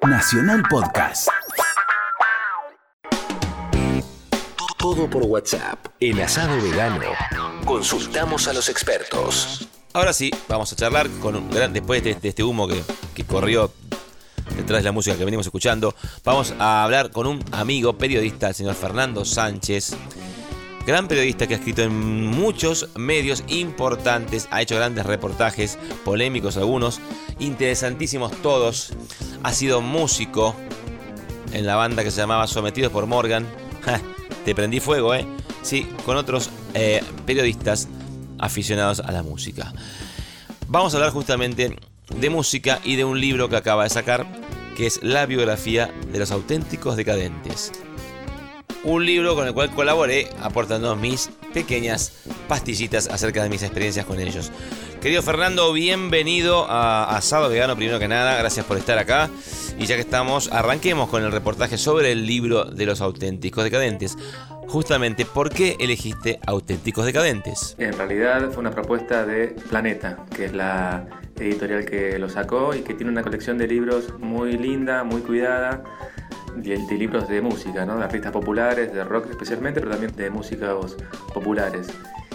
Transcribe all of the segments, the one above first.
Nacional Podcast. Todo por WhatsApp. En Asado Vegano consultamos a los expertos. Ahora sí, vamos a charlar con un gran, después de este humo que corrió detrás de la música que venimos escuchando. Vamos a hablar con un amigo periodista, el señor Fernando Sánchez. Gran periodista que ha escrito en muchos medios importantes, ha hecho grandes reportajes, polémicos algunos, interesantísimos todos. Ha sido músico en la banda que se llamaba Sometidos por Morgan. Te prendí fuego, ¿eh? Sí, con otros periodistas aficionados a la música. Vamos a hablar justamente de música y de un libro que acaba de sacar, que es La biografía de los auténticos decadentes. Un libro con el cual colaboré aportando mis pequeñas pastillitas acerca de mis experiencias con ellos. Querido Fernando, bienvenido a Asado Vegano, primero que nada, gracias por estar acá. Y ya que estamos, arranquemos con el reportaje sobre el libro de los auténticos decadentes. Justamente, ¿por qué elegiste Auténticos Decadentes? En realidad fue una propuesta de Planeta, que es la editorial que lo sacó y que tiene una colección de libros muy linda, muy cuidada, de libros de música, ¿no? De artistas populares, de rock especialmente, pero también de músicos populares.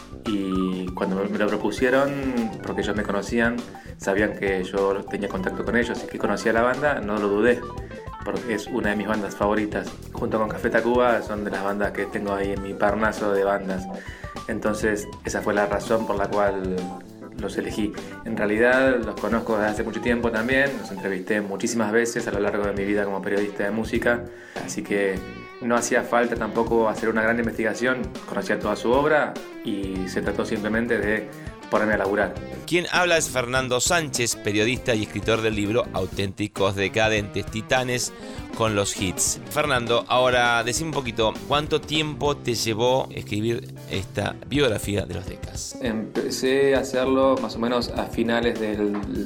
Y cuando me lo propusieron, porque ellos me conocían, sabían que yo tenía contacto con ellos y que conocía la banda, no lo dudé, porque es una de mis bandas favoritas. Junto con Café Tacuba son de las bandas que tengo ahí en mi parnaso de bandas. Entonces esa fue la razón por la cual los elegí. En realidad los conozco desde hace mucho tiempo también, los entrevisté muchísimas veces a lo largo de mi vida como periodista de música, así que no hacía falta tampoco hacer una gran investigación, conocía toda su obra y se trató simplemente de ponerme a laburar. Quien habla es Fernando Sánchez, periodista y escritor del libro Auténticos Decadentes, Titanes con los hits. Fernando, ahora decime un poquito, ¿cuánto tiempo te llevó escribir esta biografía de los Decas? Empecé a hacerlo más o menos a finales del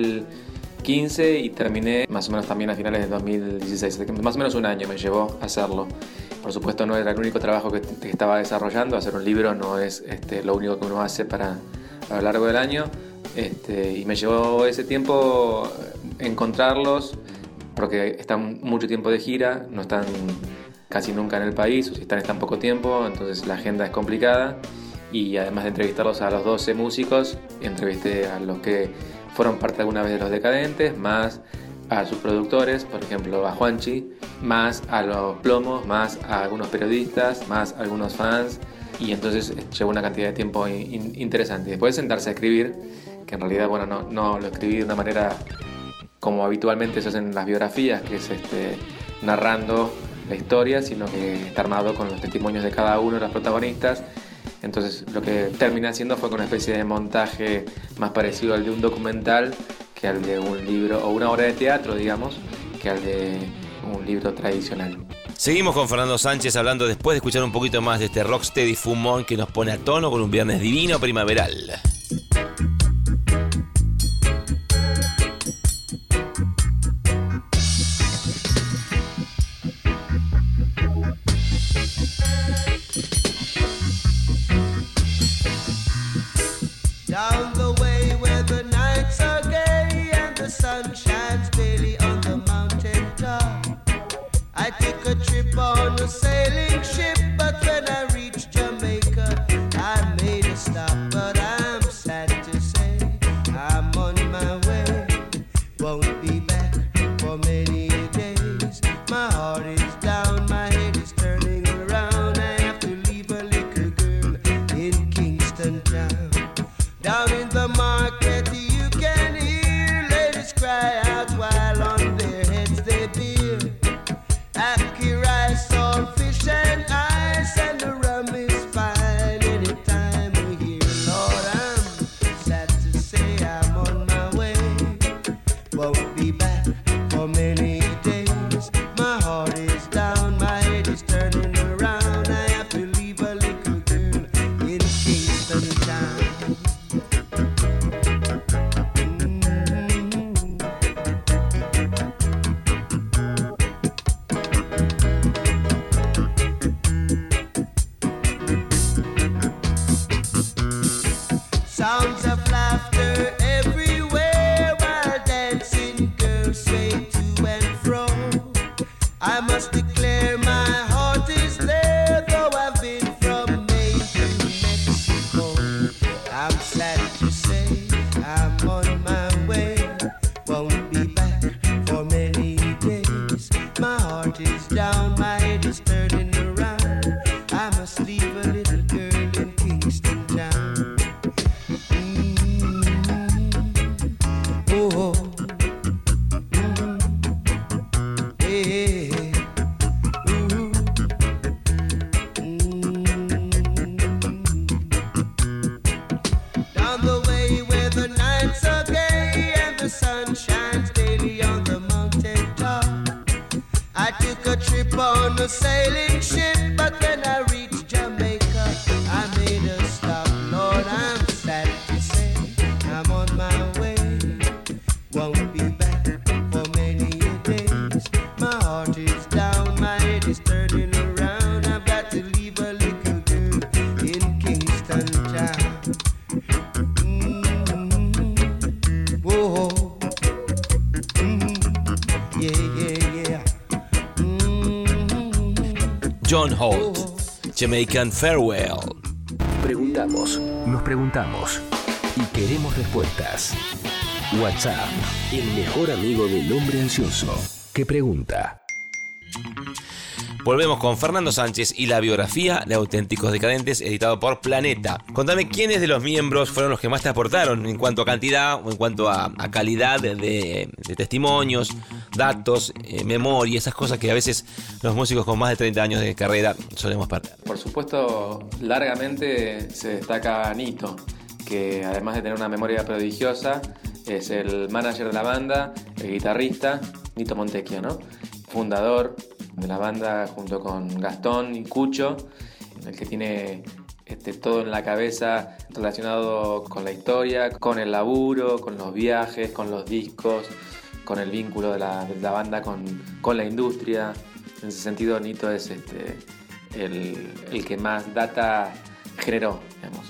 2015 y terminé más o menos también a finales del 2016. Más o menos un año me llevó a hacerlo. Por supuesto no era el único trabajo que estaba desarrollando. Hacer un libro no es lo único que uno hace a lo largo del año. Y me llevó ese tiempo encontrarlos, porque están mucho tiempo de gira, no están casi nunca en el país, o si están tan poco tiempo, entonces la agenda es complicada. Y además de entrevistarlos a los 12 músicos, entrevisté a los que fueron parte alguna vez de los Decadentes, más a sus productores, por ejemplo a Juanchi, más a los Plomos, más a algunos periodistas, más a algunos fans, y entonces llevó una cantidad de tiempo interesante. Después de sentarse a escribir, que en realidad no lo escribí de una manera como habitualmente se hacen las biografías, que es narrando la historia, sino que está armado con los testimonios de cada uno de los protagonistas. Entonces lo que terminé haciendo fue con una especie de montaje más parecido al de un documental que al de un libro o una obra de teatro, digamos, que al de un libro tradicional. Seguimos con Fernando Sánchez hablando después de escuchar un poquito más de este rocksteady fumón que nos pone a tono con un viernes divino primaveral. Down the way where the nights are gay and the sun shines daily on the mountain top, I took a trip on a sailing ship, but when I reached Jamaica, I made a stop. But I'm sad to say I'm on my way, won't be back for many days. My heart is down, my head is turning around. I have to leave a little girl in Kingston town. Down in the market you can hear ladies cry out while on their heads they bear. Ackee rice, saltfish and ice, and the rum is fine anytime we hear. Lord, I'm sad to say I'm on my way, won't be back for many days. My heart is down, my head is turning around. I have to leave a little girl in Kingston town. Sounds of laughter everywhere while dancing girls sway to and fro. daily on the mountain top. I took a trip on a sailing ship, but when I reached Jamaica, I made a stop. Lord, I'm sad to say I'm on my way. Won't be back for many days. My heart is down, my head is turning around. I've got to leave a little girl in Kingston town. Whoa. Yeah. John Holt, Jamaican Farewell. Preguntamos, nos preguntamos y queremos respuestas. WhatsApp, el mejor amigo del hombre ansioso que pregunta. Volvemos con Fernando Sánchez y la biografía de Auténticos Decadentes, editado por Planeta. Contame quiénes de los miembros fueron los que más te aportaron en cuanto a cantidad o en cuanto a calidad de testimonios, datos, memoria, esas cosas que a veces los músicos con más de 30 años de carrera solemos perder. Por supuesto, largamente se destaca Nito, que además de tener una memoria prodigiosa, es el manager de la banda, el guitarrista, Nito Montecchio, ¿no? Fundador de la banda junto con Gastón y Cucho, el que tiene todo en la cabeza relacionado con la historia, con el laburo, con los viajes, con los discos, con el vínculo de la banda con la industria. En ese sentido, Nito es el que más data generó, digamos.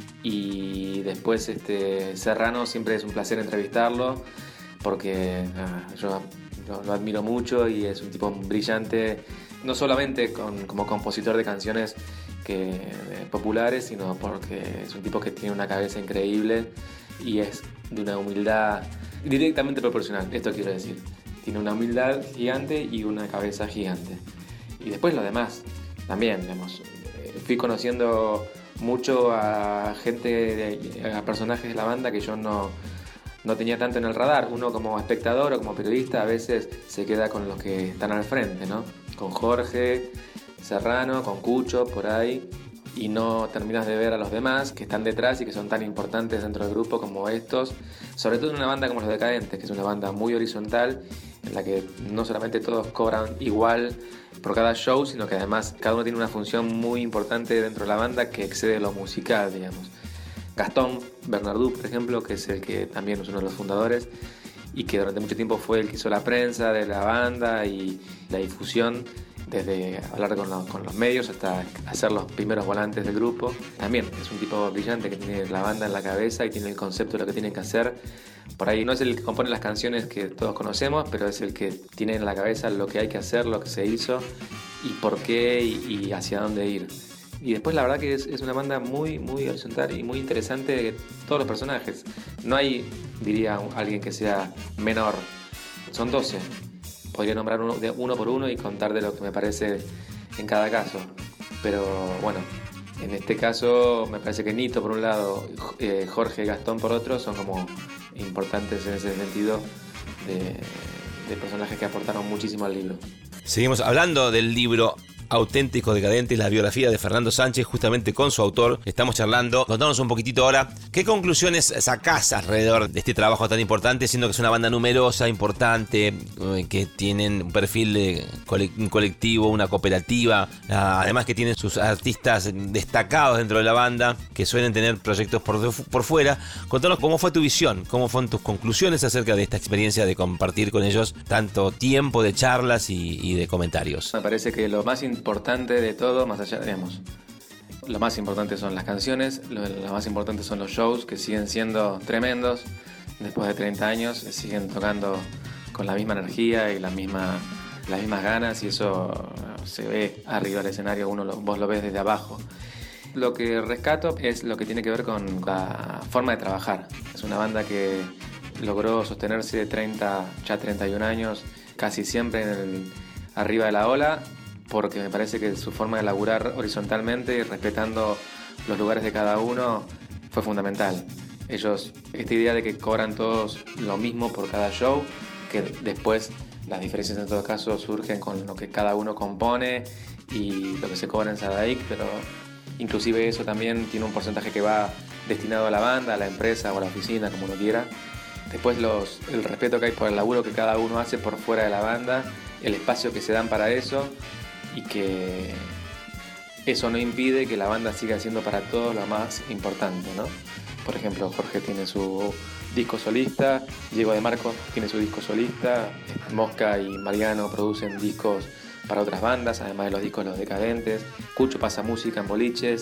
Y después Serrano, siempre es un placer entrevistarlo porque yo lo admiro mucho y es un tipo brillante, no solamente como compositor de canciones populares, sino porque es un tipo que tiene una cabeza increíble y es de una humildad directamente proporcional, esto quiero decir. Tiene una humildad gigante y una cabeza gigante. Y después lo demás, también, digamos, fui conociendo mucho a a personajes de la banda que yo no tenía tanto en el radar. Uno como espectador o como periodista a veces se queda con los que están al frente, ¿no? Con Jorge Serrano, con Cucho, por ahí, y no terminas de ver a los demás que están detrás y que son tan importantes dentro del grupo como estos, sobre todo en una banda como Los Decadentes, que es una banda muy horizontal, en la que no solamente todos cobran igual por cada show, sino que además cada uno tiene una función muy importante dentro de la banda que excede lo musical, digamos. Gastón Bernardú, por ejemplo, que es el que también es uno de los fundadores y que durante mucho tiempo fue el que hizo la prensa de la banda y la difusión, desde hablar con los medios hasta hacer los primeros volantes del grupo. También es un tipo brillante que tiene la banda en la cabeza y tiene el concepto de lo que tienen que hacer. Por ahí no es el que compone las canciones que todos conocemos, pero es el que tiene en la cabeza lo que hay que hacer, lo que se hizo y por qué y hacia dónde ir. Y después la verdad que es una banda muy, muy horizontal y muy interesante de todos los personajes. No hay, diría, alguien que sea menor. Son 12. Podría nombrar uno por uno y contar de lo que me parece en cada caso. Pero bueno, en este caso me parece que Nito por un lado, Jorge y Gastón por otro, son como importantes en ese sentido de personajes que aportaron muchísimo al libro. Seguimos hablando del libro Auténticos Decadentes, la biografía de Fernando Sánchez, justamente con su autor. Estamos charlando. Contanos un poquitito ahora, ¿qué conclusiones sacás alrededor de este trabajo tan importante, siendo que es una banda numerosa, importante, que tienen un perfil de un colectivo, una cooperativa, además que tienen sus artistas destacados dentro de la banda, que suelen tener proyectos por fuera? Contanos cómo fue tu visión, cómo fueron tus conclusiones acerca de esta experiencia de compartir con ellos tanto tiempo de charlas y de comentarios. Me parece que lo más importante de todo, más allá, digamos, lo más importante son las canciones, lo más importante son los shows, que siguen siendo tremendos. Después de 30 años siguen tocando con la misma energía y las mismas ganas, y eso se ve arriba del escenario, vos lo ves desde abajo. Lo que rescato es lo que tiene que ver con la forma de trabajar. Es una banda que logró sostenerse 31 años, casi siempre arriba de la ola, porque me parece que su forma de laburar horizontalmente y respetando los lugares de cada uno fue fundamental. Ellos, esta idea de que cobran todos lo mismo por cada show, que después las diferencias en todo caso surgen con lo que cada uno compone y lo que se cobra en Sadaic, pero inclusive eso también tiene un porcentaje que va destinado a la banda, a la empresa o a la oficina, como uno quiera. Después el respeto que hay por el laburo que cada uno hace por fuera de la banda, el espacio que se dan para eso y que eso no impide que la banda siga siendo para todos lo más importante, ¿no? Por ejemplo, Jorge tiene su disco solista, Diego de Marco tiene su disco solista, Mosca y Mariano producen discos para otras bandas, además de los discos Los Decadentes, Cucho pasa música en boliches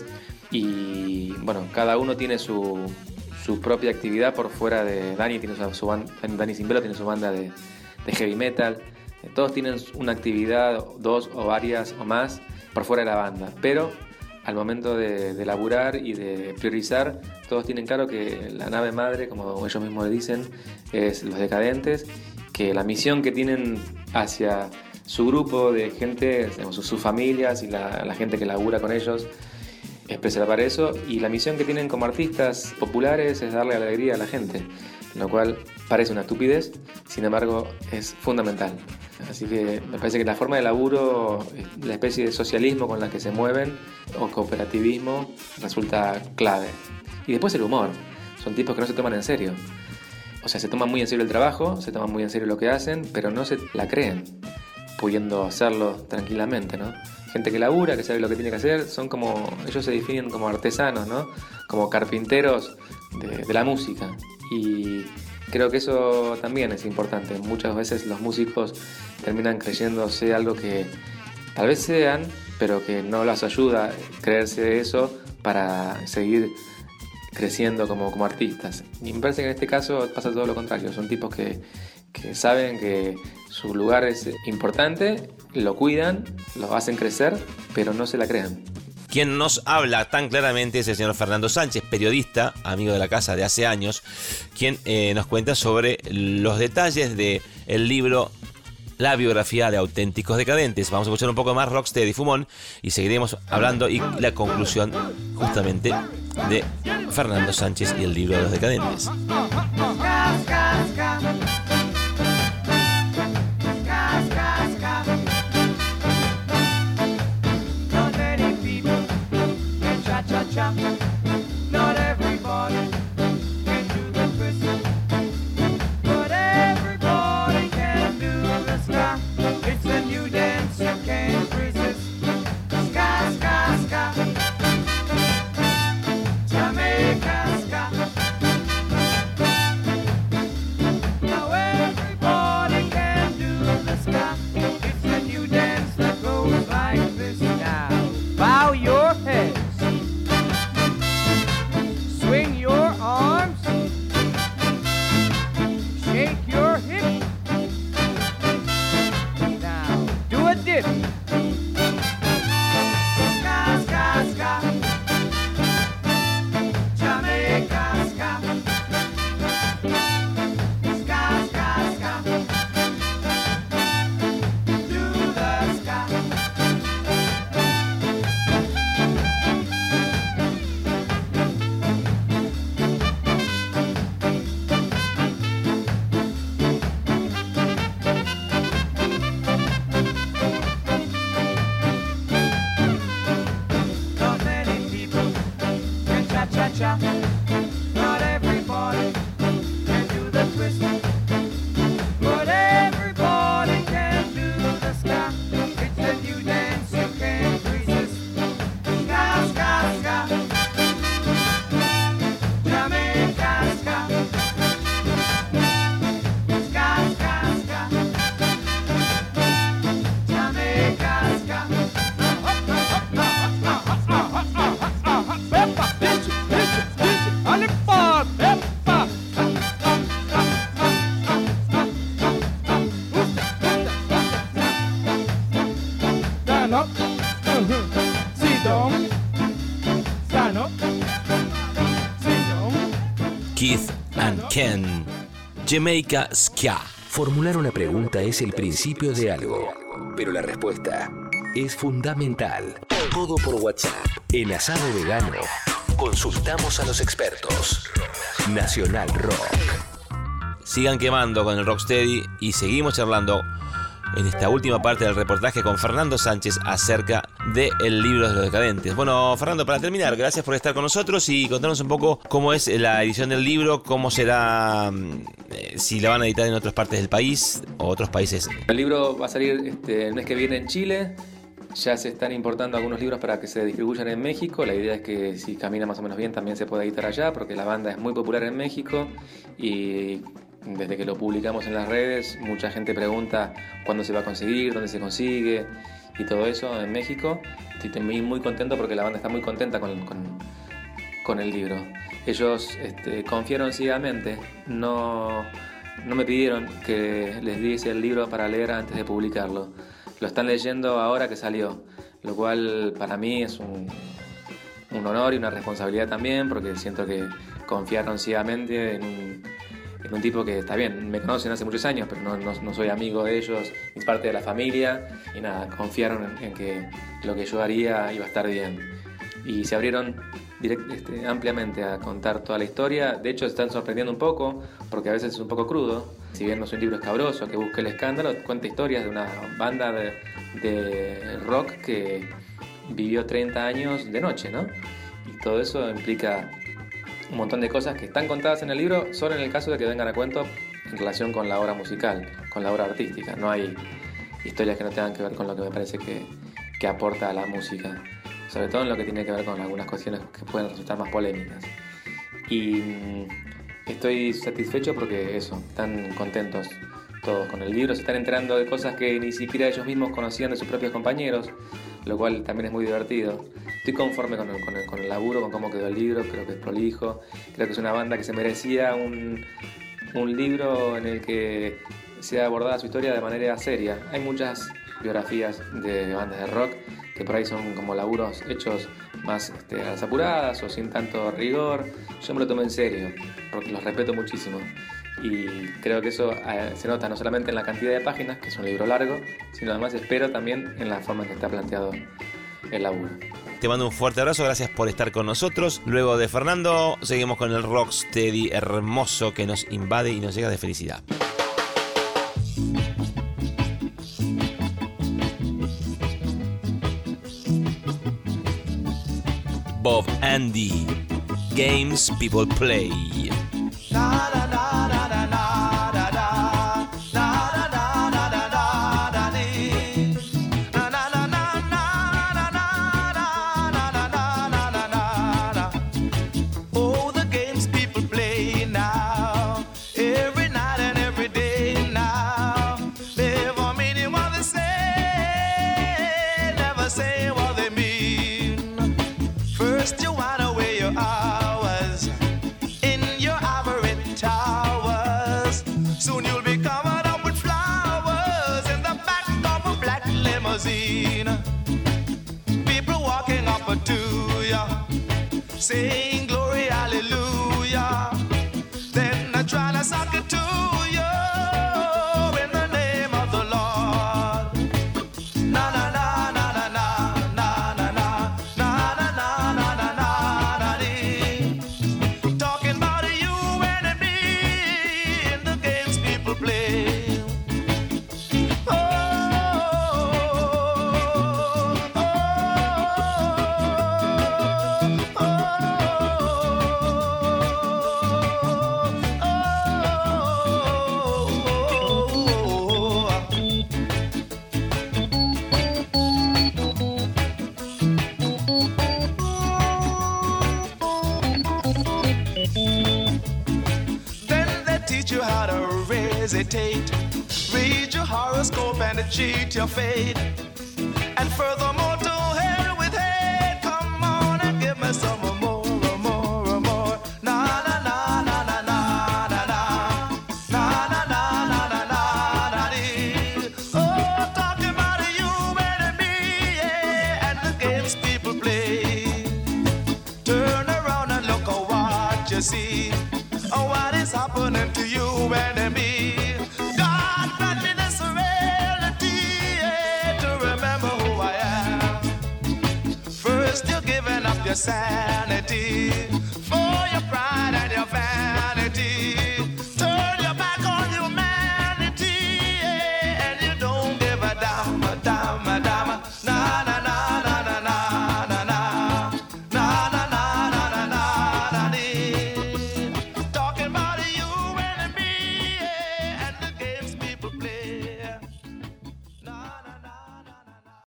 y bueno, cada uno tiene su propia actividad por fuera de Dani, tiene su banda, Dani Simbelo tiene su banda de heavy metal, todos tienen una actividad, 2 o varias o más por fuera de la banda, pero al momento de laburar y de priorizar, todos tienen claro que la nave madre, como ellos mismos le dicen, es Los Decadentes, que la misión que tienen hacia su grupo de gente, digamos, sus familias y la gente que labura con ellos, es preservar eso, y la misión que tienen como artistas populares es darle alegría a la gente, lo cual parece una estupidez, sin embargo es fundamental. Así que me parece que la forma de laburo, la especie de socialismo con la que se mueven o cooperativismo resulta clave. Y después el humor, son tipos que no se toman en serio. O sea, se toman muy en serio el trabajo, se toman muy en serio lo que hacen, pero no se la creen, pudiendo hacerlo tranquilamente, ¿no? Gente que labura, que sabe lo que tiene que hacer, son como, ellos se definen como artesanos, ¿no? Como carpinteros de la música. Y creo que eso también es importante. Muchas veces los músicos terminan creyéndose algo que tal vez sean, pero que no los ayuda a creerse eso para seguir creciendo como artistas. Y me parece que en este caso pasa todo lo contrario. Son tipos que saben que su lugar es importante, lo cuidan, lo hacen crecer, pero no se la crean. Quien nos habla tan claramente es el señor Fernando Sánchez, periodista, amigo de la casa de hace años, quien nos cuenta sobre los detalles del libro La biografía de Auténticos Decadentes. Vamos a escuchar un poco más Rocksteady Fumón y seguiremos hablando y la conclusión justamente de Fernando Sánchez y el libro de los Decadentes. Not everybody can do the twist, but everybody can do the ska. It's a new dance you can't resist. Ska, ska, ska. Jamaica ska. Now everybody can do the ska. It's a new dance that goes like this. Now bow your head. Swing your arms, shake your hips. Now, do a dip. Ska, ska, ska. Jamaica ska. Ska, ska, ska. Do the ska. Not everybody can do the twist, but everybody can do the ska. It's a new dance you can't resist. Ska, ska, ska. Jamaica ska. Ska, ska, ska. Jamaica ska. Keith and Ken, Jamaica Ska. Formular una pregunta es el principio de algo, pero la respuesta es fundamental. Todo por WhatsApp. En Asado Vegano, consultamos a los expertos. Nacional Rock. Sigan quemando con el Rocksteady y seguimos charlando en esta última parte del reportaje con Fernando Sánchez acerca del libro de los decadentes. Bueno, Fernando, para terminar, gracias por estar con nosotros y contarnos un poco cómo es la edición del libro, cómo será, si la van a editar en otras partes del país o otros países. El libro va a salir el mes que viene en Chile. Ya se están importando algunos libros para que se distribuyan en México. La idea es que si camina más o menos bien también se pueda editar allá, porque la banda es muy popular en México y desde que lo publicamos en las redes mucha gente pregunta cuándo se va a conseguir, dónde se consigue y todo eso en México. Estoy muy contento porque la banda está muy contenta con el libro. Ellos confiaron ciegamente, no me pidieron que les diese el libro para leer antes de publicarlo. Lo están leyendo ahora que salió, lo cual para mí es un honor y una responsabilidad también, porque siento que confiaron ciegamente en un tipo que está bien, me conocen hace muchos años, pero no soy amigo de ellos, ni parte de la familia, y nada, confiaron en que lo que yo haría iba a estar bien. Y se abrieron ampliamente a contar toda la historia. De hecho, se están sorprendiendo un poco, porque a veces es un poco crudo. Si bien no es un libro escabroso que busque el escándalo, cuenta historias de una banda de rock que vivió 30 años de noche, ¿no? Y todo eso implica un montón de cosas que están contadas en el libro, solo en el caso de que vengan a cuento en relación con la obra musical, con la obra artística. No hay historias que no tengan que ver con lo que me parece que aporta a la música, sobre todo en lo que tiene que ver con algunas cuestiones que pueden resultar más polémicas. Y estoy satisfecho porque están contentos todos con el libro, se están enterando de cosas que ni siquiera ellos mismos conocían de sus propios compañeros, lo cual también es muy divertido. Estoy conforme con el laburo, con cómo quedó el libro, creo que es prolijo, creo que es una banda que se merecía un libro en el que sea abordada su historia de manera seria. Hay muchas biografías de bandas de rock que por ahí son como laburos hechos más a las apuradas o sin tanto rigor. Yo me lo tomé en serio porque los respeto muchísimo y creo que eso se nota no solamente en la cantidad de páginas, que es un libro largo, sino además espero también en la forma en que está planteado el laburo. Te mando un fuerte abrazo, gracias por estar con nosotros. Luego de Fernando, seguimos con el rocksteady hermoso que nos invade y nos llega de felicidad. Bob Andy, Games People Play. Oh, the games people play now, every night and every day now. Never meaning what they say, never say what they mean. First you whine away your hours in your ivory towers. Soon you'll be covered up with flowers in the back of a black limousine. People walking up to you, saying glory, hallelujah. Then I try to suck it to you in the name of the Lord. Na na na na na na na na na na na na na na na dee. Talking about you and me in the games people play. You how to hesitate, read your horoscope and cheat your fate, and furthermore to hell with hate. Come on and give me some more. Na na na na na na na na na na na na na dee. Oh, talking about you and me, yeah, and the games people play. Turn around and look at what you see. Oh, what is happening to you and me? God, friendliness, reality, yeah, to remember who I am. First you're giving up your sanity,